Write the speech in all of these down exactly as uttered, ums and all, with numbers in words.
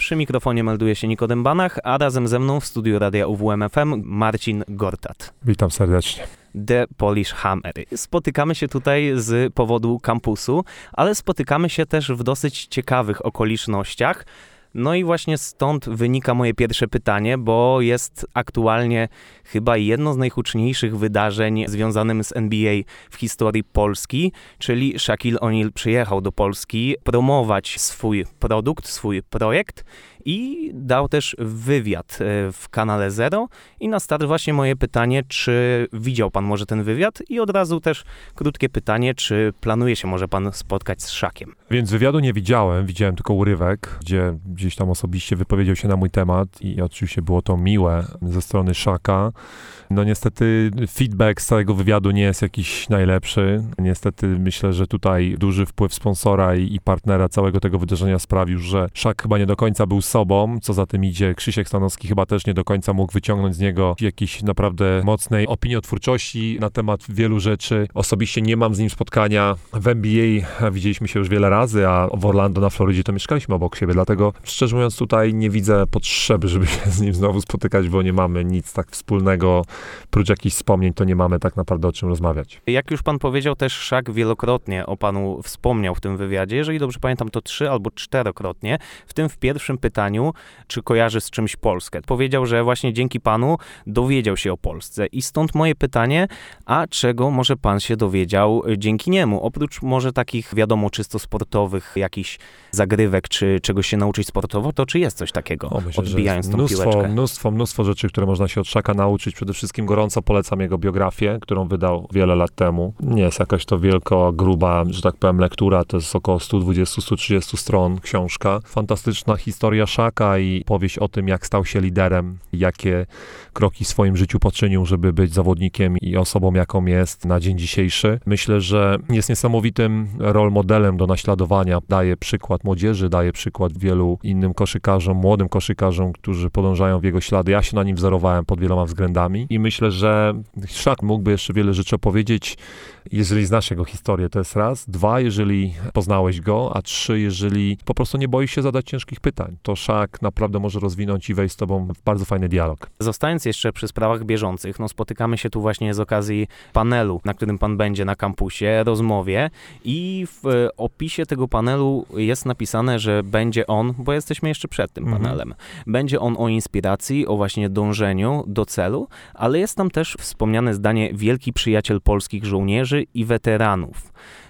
Przy mikrofonie melduje się Nikodem Banach, a razem ze mną w studiu Radia U W M F M Marcin Gortat. Witam serdecznie. The Polish Hammer. Spotykamy się tutaj z powodu kampusu, ale spotykamy się też w dosyć ciekawych okolicznościach. No i właśnie stąd wynika moje pierwsze pytanie, bo jest aktualnie chyba jedno z najhuczniejszych wydarzeń związanym z N B A w historii Polski, czyli Shaquille O'Neal przyjechał do Polski promować swój produkt, swój projekt i dał też wywiad w kanale Zero. I na start właśnie moje pytanie, czy widział pan może ten wywiad? I od razu też krótkie pytanie, czy planuje się może pan spotkać z Shakiem? Więc wywiadu nie widziałem, widziałem tylko urywek, gdzie gdzieś tam osobiście wypowiedział się na mój temat i oczywiście było to miłe ze strony Shaka. No niestety feedback z całego wywiadu nie jest jakiś najlepszy. Niestety myślę, że tutaj duży wpływ sponsora i, i partnera całego tego wydarzenia sprawił, że Shaq chyba nie do końca był sobą. Co za tym idzie, Krzysiek Stanowski chyba też nie do końca mógł wyciągnąć z niego jakiejś naprawdę mocnej opiniotwórczości na temat wielu rzeczy. Osobiście nie mam z nim spotkania. W N B A widzieliśmy się już wiele razy, a w Orlando na Florydzie to mieszkaliśmy obok siebie, dlatego szczerze mówiąc tutaj nie widzę potrzeby, żeby się z nim znowu spotykać, bo nie mamy nic tak wspólnego. Prócz jakichś wspomnień, to nie mamy tak naprawdę o czym rozmawiać. Jak już pan powiedział, też Shaq wielokrotnie o panu wspomniał w tym wywiadzie. Jeżeli dobrze pamiętam, to trzy albo czterokrotnie. W tym w pierwszym pytaniu, czy kojarzy z czymś Polskę. Powiedział, że właśnie dzięki panu dowiedział się o Polsce. I stąd moje pytanie, a czego może pan się dowiedział dzięki niemu? Oprócz może takich, wiadomo, czysto sportowych, jakichś zagrywek, czy czegoś się nauczyć sportowo, to czy jest coś takiego? O, myślę, odbijając tą mnóstwo, piłeczkę. Mnóstwo, mnóstwo rzeczy, które można się od Shaka nauczyć. Przede wszystkim gorąco polecam jego biografię, którą wydał wiele lat temu. Nie jest jakaś to wielko, gruba, że tak powiem, lektura, to jest około sto dwadzieścia do stu trzydziestu stron książka. Fantastyczna historia Shaka i powieść o tym, jak stał się liderem, jakie kroki w swoim życiu poczynił, żeby być zawodnikiem i osobą, jaką jest na dzień dzisiejszy. Myślę, że jest niesamowitym role modelem do naśladowania. Daje przykład młodzieży, daje przykład wielu innym koszykarzom, młodym koszykarzom, którzy podążają w jego ślady. Ja się na nim wzorowałem pod wieloma względami i myślę, że Shaq mógłby jeszcze wiele rzeczy opowiedzieć, jeżeli znasz jego historię, to jest raz. Dwa, jeżeli poznałeś go, a trzy, jeżeli po prostu nie boisz się zadać ciężkich pytań. To Shaq naprawdę może rozwinąć i wejść z tobą w bardzo fajny dialog. Zostając jeszcze przy sprawach bieżących, no spotykamy się tu właśnie z okazji panelu, na którym pan będzie na kampusie, rozmowie i w opisie tego panelu jest napisane, że będzie on, bo jesteśmy jeszcze przed tym Mhm. panelem, będzie on o inspiracji, o właśnie dążeniu do celu, ale jest tam też wspomniane zdanie wielki przyjaciel polskich żołnierzy i weteranów.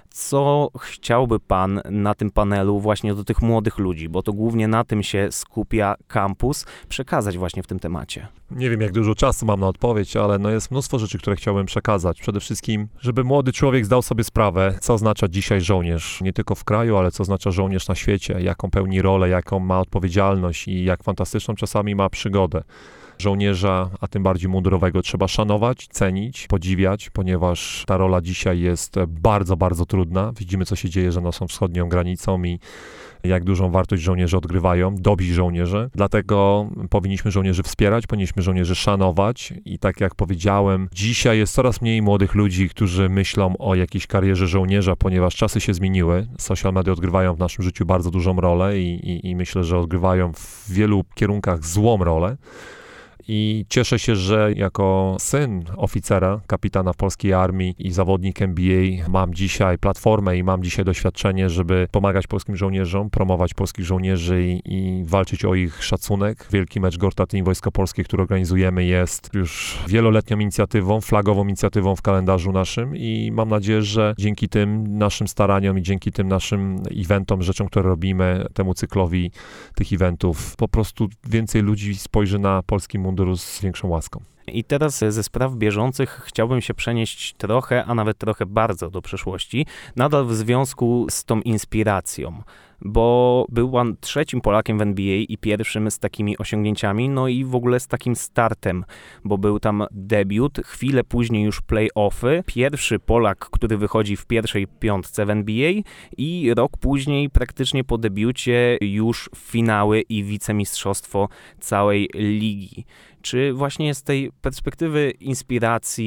Co chciałby pan na tym panelu właśnie do tych młodych ludzi, bo to głównie na tym się skupia kampus, przekazać właśnie w tym temacie? Nie wiem, jak dużo czasu mam na odpowiedź, ale no jest mnóstwo rzeczy, które chciałbym przekazać. Przede wszystkim, żeby młody człowiek zdał sobie sprawę, co oznacza dzisiaj żołnierz. Nie tylko w kraju, ale co oznacza żołnierz na świecie, jaką pełni rolę, jaką ma odpowiedzialność i jak fantastyczną czasami ma przygodę. Żołnierza, a tym bardziej mundurowego, trzeba szanować, cenić, podziwiać, ponieważ ta rola dzisiaj jest bardzo, bardzo trudna. Widzimy, co się dzieje za naszą wschodnią granicą i jak dużą wartość żołnierze odgrywają, dobrzy żołnierze. Dlatego powinniśmy żołnierzy wspierać, powinniśmy żołnierzy szanować i tak jak powiedziałem, dzisiaj jest coraz mniej młodych ludzi, którzy myślą o jakiejś karierze żołnierza, ponieważ czasy się zmieniły. Social media odgrywają w naszym życiu bardzo dużą rolę i, i, i myślę, że odgrywają w wielu kierunkach złą rolę. I cieszę się, że jako syn oficera, kapitana w polskiej armii i zawodnik N B A mam dzisiaj platformę i mam dzisiaj doświadczenie, żeby pomagać polskim żołnierzom, promować polskich żołnierzy i, i walczyć o ich szacunek. Wielki mecz Gortat Team Wojsko Polskie, który organizujemy, jest już wieloletnią inicjatywą, flagową inicjatywą w kalendarzu naszym i mam nadzieję, że dzięki tym naszym staraniom i dzięki tym naszym eventom, rzeczom, które robimy, temu cyklowi tych eventów, po prostu więcej ludzi spojrzy na polski mundur z większą łaską. I teraz ze spraw bieżących chciałbym się przenieść trochę, a nawet trochę bardzo do przeszłości, nadal w związku z tą inspiracją, bo był pan trzecim Polakiem w N B A i pierwszym z takimi osiągnięciami, no i w ogóle z takim startem, bo był tam debiut, chwilę później już play-offy, pierwszy Polak, który wychodzi w pierwszej piątce w N B A i rok później praktycznie po debiucie już finały i wicemistrzostwo całej ligi. Czy właśnie z tej perspektywy inspiracji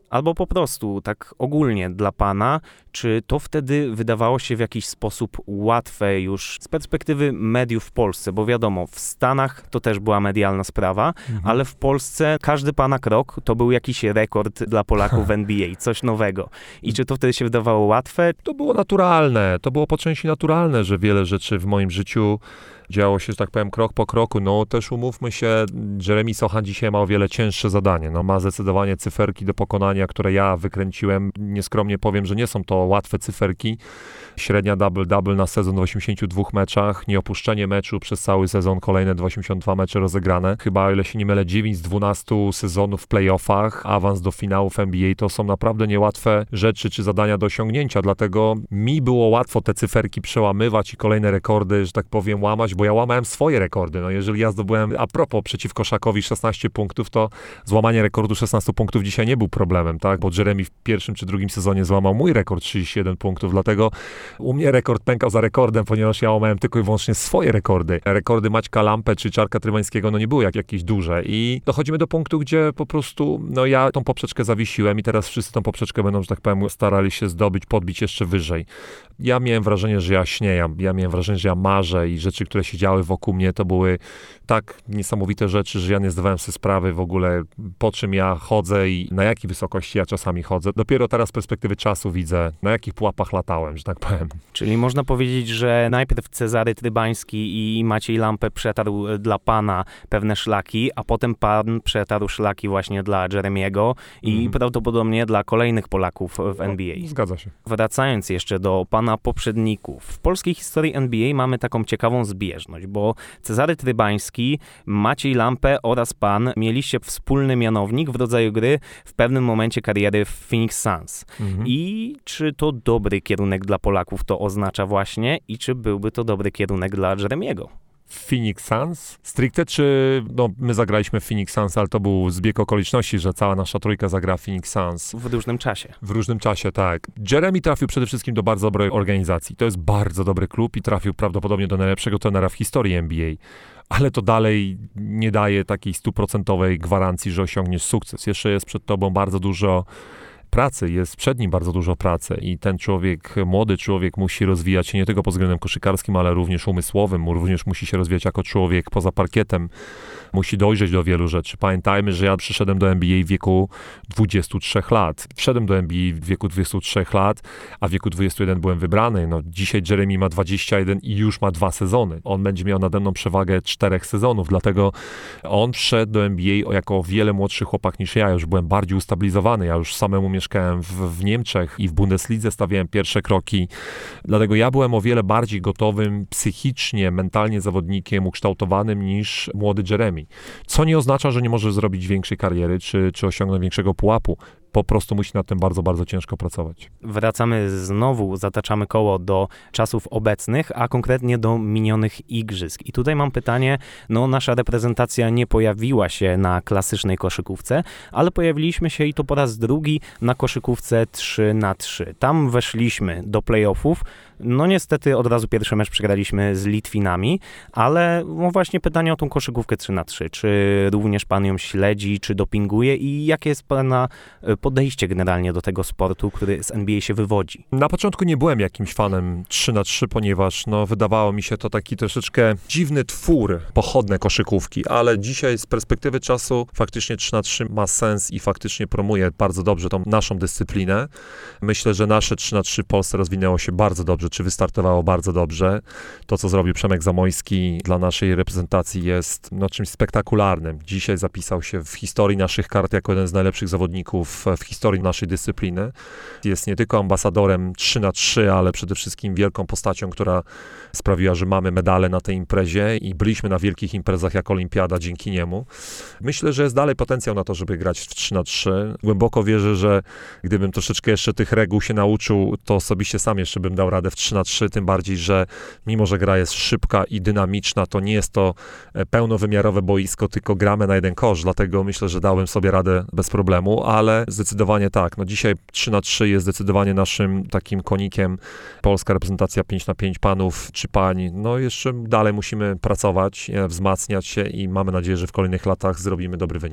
Albo po prostu tak ogólnie dla pana, czy to wtedy wydawało się w jakiś sposób łatwe już z perspektywy mediów w Polsce? Bo wiadomo, w Stanach to też była medialna sprawa, mhm. ale w Polsce każdy pana krok to był jakiś rekord dla Polaków w N B A, coś nowego. I czy to wtedy się wydawało łatwe? To było naturalne, to było po części naturalne, że wiele rzeczy w moim życiu działo się, że tak powiem, krok po kroku. No też umówmy się, Jeremy Sochan dzisiaj ma o wiele cięższe zadanie. No ma zdecydowanie cyferki do pokonania, które ja wykręciłem. Nieskromnie powiem, że nie są to łatwe cyferki. Średnia double-double na sezon w osiemdziesięciu dwóch meczach, nieopuszczenie meczu przez cały sezon, kolejne osiemdziesiąt dwa mecze rozegrane. Chyba, o ile się nie mylę, dziewięć z dwunastu sezonów w playoffach, awans do finałów N B A, to są naprawdę niełatwe rzeczy czy zadania do osiągnięcia, dlatego mi było łatwo te cyferki przełamywać i kolejne rekordy, że tak powiem, łamać, bo ja łamałem swoje rekordy. No jeżeli ja zdobyłem, a propos, przeciwko Szakowi szesnaście punktów, to złamanie rekordu szesnastu punktów dzisiaj nie był problemem, tak, bo Jeremy w pierwszym czy drugim sezonie złamał mój rekord trzydzieści jeden punktów, dlatego u mnie rekord pękał za rekordem, ponieważ ja łamałem tylko i wyłącznie swoje rekordy. Rekordy Maćka Lampę czy Czarka Trybańskiego, no nie były jak, jakieś duże i dochodzimy do punktu, gdzie po prostu, no ja tą poprzeczkę zawiesiłem i teraz wszyscy tą poprzeczkę będą, że tak powiem, starali się zdobyć, podbić jeszcze wyżej. Ja miałem wrażenie, że ja śnieję, ja miałem wrażenie, że ja marzę i rzeczy, które się działy wokół mnie, to były tak niesamowite rzeczy, że ja nie zdawałem sobie sprawy w ogóle, po czym ja chodzę i na jakiej wysokości ja czasami chodzę. Dopiero teraz z perspektywy czasu widzę, na jakich pułapach latałem, że tak powiem. Czyli można powiedzieć, że najpierw Cezary Trybański i Maciej Lampę przetarł dla pana pewne szlaki, a potem pan przetarł szlaki właśnie dla Jeremiego i mm. prawdopodobnie dla kolejnych Polaków w N B A. Zgadza się. Wracając jeszcze do pana poprzedników. W polskiej historii N B A mamy taką ciekawą zbieżność, bo Cezary Trybański, Maciej Lampę oraz pan mieliście wspólny mianownik w rodzaju gry w pewnym momencie kariery w Phoenix Suns. Mm-hmm. I czy to dobry kierunek dla Polaków to oznacza właśnie i czy byłby to dobry kierunek dla Jeremiego? Phoenix Suns stricte, czy no, my zagraliśmy w Phoenix Suns, ale to był zbieg okoliczności, że cała nasza trójka zagra w Phoenix Suns. W różnym czasie. W różnym czasie, tak. Jeremy trafił przede wszystkim do bardzo dobrej organizacji. To jest bardzo dobry klub i trafił prawdopodobnie do najlepszego trenera w historii N B A. Ale to dalej nie daje takiej stuprocentowej gwarancji, że osiągniesz sukces. Jeszcze jest przed tobą bardzo dużo pracy, jest przed nim bardzo dużo pracy i ten człowiek, młody człowiek musi rozwijać się nie tylko pod względem koszykarskim, ale również umysłowym, również musi się rozwijać jako człowiek poza parkietem, musi dojrzeć do wielu rzeczy. Pamiętajmy, że ja przyszedłem do N B A w wieku dwudziestu trzech lat. Wszedłem do N B A w wieku dwudziestu trzech lat, a w wieku dwudziestu jeden byłem wybrany. No, dzisiaj Jeremy ma dwadzieścia jeden i już ma dwa sezony. On będzie miał nade mną przewagę czterech sezonów, dlatego on wszedł do N B A jako o wiele młodszy chłopak niż ja. Już byłem bardziej ustabilizowany. Ja już samemu mieszkałem w, w Niemczech i w Bundeslidze stawiałem pierwsze kroki. Dlatego ja byłem o wiele bardziej gotowym psychicznie, mentalnie zawodnikiem ukształtowanym niż młody Jeremy. Co nie oznacza, że nie może zrobić większej kariery, czy, czy osiągnąć większego pułapu. Po prostu musi nad tym bardzo, bardzo ciężko pracować. Wracamy znowu, zataczamy koło do czasów obecnych, a konkretnie do minionych igrzysk. I tutaj mam pytanie, no nasza reprezentacja nie pojawiła się na klasycznej koszykówce, ale pojawiliśmy się i to po raz drugi na koszykówce trzy na trzy. Tam weszliśmy do playoffów. No niestety od razu pierwszy mecz przegraliśmy z Litwinami, ale no właśnie pytanie o tą koszykówkę trzy na trzy. Czy również pan ją śledzi, czy dopinguje i jakie jest pana podejście generalnie do tego sportu, który z N B A się wywodzi? Na początku nie byłem jakimś fanem trzy na trzy, ponieważ no, wydawało mi się to taki troszeczkę dziwny twór pochodne koszykówki, ale dzisiaj z perspektywy czasu faktycznie trzy na trzy ma sens i faktycznie promuje bardzo dobrze tą naszą dyscyplinę. Myślę, że nasze trzy na trzy w Polsce rozwinęło się bardzo dobrze, czy wystartowało bardzo dobrze. To, co zrobił Przemek Zamojski dla naszej reprezentacji jest no, czymś spektakularnym. Dzisiaj zapisał się w historii naszych kart jako jeden z najlepszych zawodników w historii naszej dyscypliny. Jest nie tylko ambasadorem trzy na trzy, ale przede wszystkim wielką postacią, która sprawiła, że mamy medale na tej imprezie i byliśmy na wielkich imprezach jak Olimpiada dzięki niemu. Myślę, że jest dalej potencjał na to, żeby grać w trzy na trzy. Głęboko wierzę, że gdybym troszeczkę jeszcze tych reguł się nauczył, to osobiście sam jeszcze bym dał radę w trzy na trzy, tym bardziej, że mimo, że gra jest szybka i dynamiczna, to nie jest to pełnowymiarowe boisko, tylko gramy na jeden kosz, dlatego myślę, że dałem sobie radę bez problemu, ale zdecydowanie tak. No dzisiaj trzy na trzy jest zdecydowanie naszym takim konikiem. Polska reprezentacja pięć na pięć panów czy pań. No jeszcze dalej musimy pracować, wzmacniać się i mamy nadzieję, że w kolejnych latach zrobimy dobry wynik.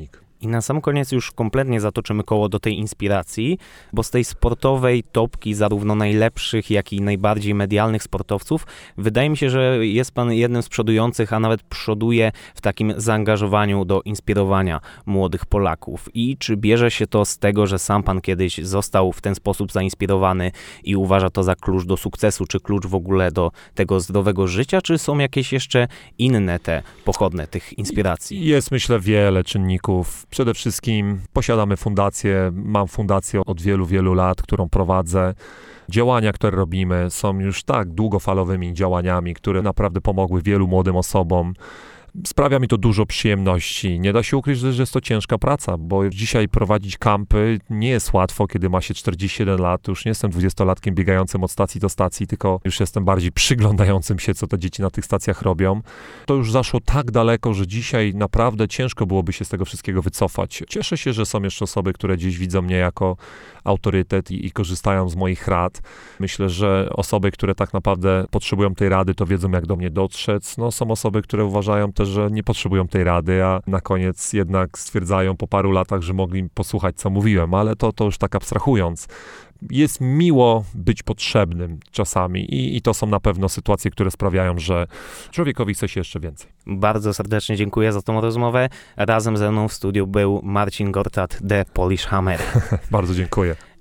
I na sam koniec już kompletnie zatoczymy koło do tej inspiracji, bo z tej sportowej topki zarówno najlepszych, jak i najbardziej medialnych sportowców, wydaje mi się, że jest pan jednym z przodujących, a nawet przoduje w takim zaangażowaniu do inspirowania młodych Polaków. I czy bierze się to z tego, że sam pan kiedyś został w ten sposób zainspirowany i uważa to za klucz do sukcesu, czy klucz w ogóle do tego zdrowego życia, czy są jakieś jeszcze inne te pochodne tych inspiracji? Jest, myślę, wiele czynników. Przede wszystkim posiadamy fundację, mam fundację od wielu, wielu lat, którą prowadzę. Działania, które robimy, są już tak długofalowymi działaniami, które naprawdę pomogły wielu młodym osobom. Sprawia mi to dużo przyjemności. Nie da się ukryć, że jest to ciężka praca, bo dzisiaj prowadzić kampy nie jest łatwo, kiedy ma się czterdzieści jeden lat. Już nie jestem dwudziestolatkiem biegającym od stacji do stacji, tylko już jestem bardziej przyglądającym się, co te dzieci na tych stacjach robią. To już zaszło tak daleko, że dzisiaj naprawdę ciężko byłoby się z tego wszystkiego wycofać. Cieszę się, że są jeszcze osoby, które dziś widzą mnie jako autorytet i, i korzystają z moich rad. Myślę, że osoby, które tak naprawdę potrzebują tej rady, to wiedzą, jak do mnie dotrzeć. No, są osoby, które uważają też, że nie potrzebują tej rady, a na koniec jednak stwierdzają po paru latach, że mogli posłuchać, co mówiłem, ale to, to już tak abstrahując. Jest miło być potrzebnym czasami i, i to są na pewno sytuacje, które sprawiają, że człowiekowi chce się jeszcze więcej. Bardzo serdecznie dziękuję za tą rozmowę. Razem ze mną w studiu był Marcin Gortat, The Polish Hammer. Bardzo dziękuję.